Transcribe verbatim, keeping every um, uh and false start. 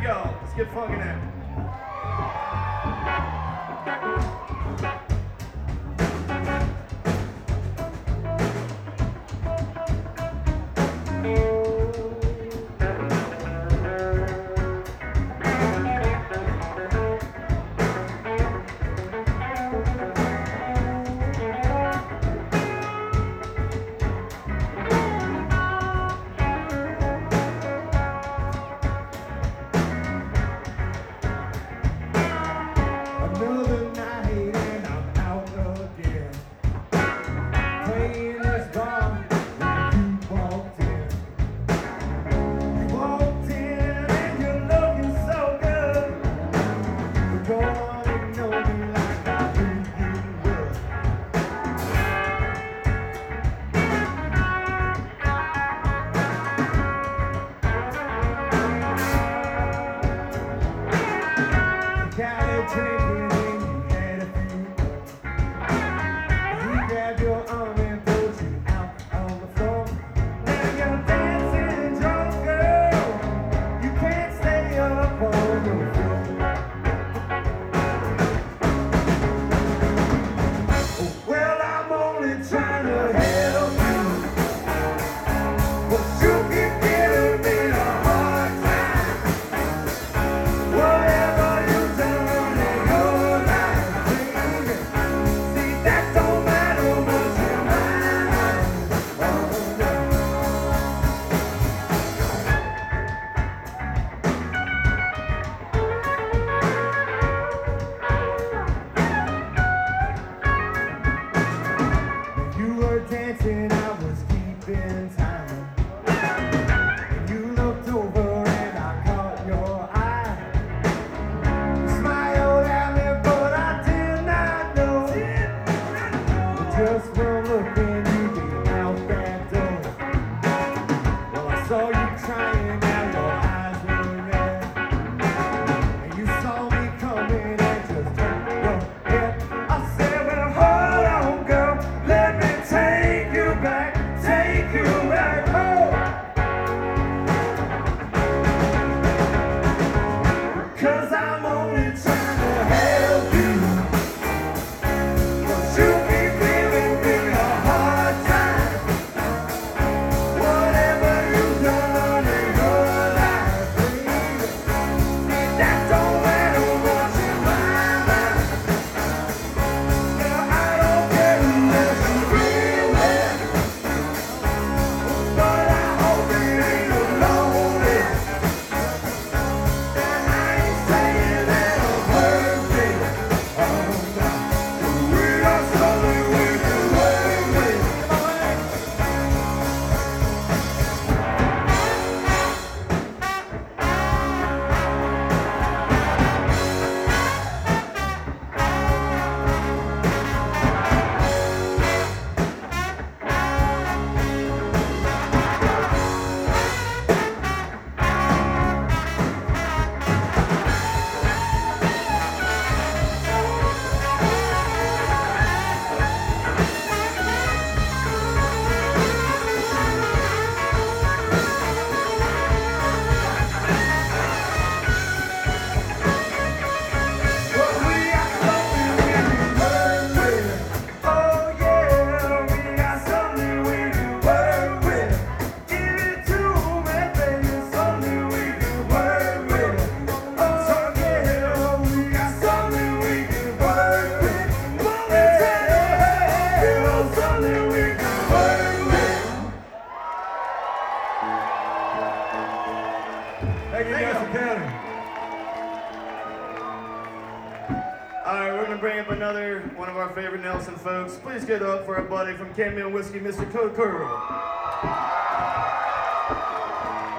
go. Let's get funky now. Another night and I'm out again, playing this bar when you walked in. You walked in and you're looking so good, but don't wanna know me like I knew you would. You got it drinking. Your arm and pulled you out on the floor. Now you're dancing drunk, girl. You can't stay up on the floor. Well, I'm only trying to help you, but you keep giving me a hard time. Whatever you've done in your life, baby, see, that don't matter. Dancing, I was keeping time. And you looked over and I caught your eye. You smiled at me, but I did not know. But just from looking, you be out that door. Well, I saw you crying, now your eyes were red. And you saw me coming and just turned your head. I said, well, hold on, girl, let me take you back, take you back home. 'Cause I'm only trying to help you, but you keep giving me a hard time. Whatever you've done in your life, baby, that don't matter what's in my mind. Now I don't care unless you feel it, but I hope it ain't lonely. And I ain't saying that I'm perfect, oh no, but we got something we can work with. Thank you, Nelson County. All right, we're gonna bring up another one of our favorite Nelson folks. Please get up for our buddy from Camden Whiskey, Mister Code Curl.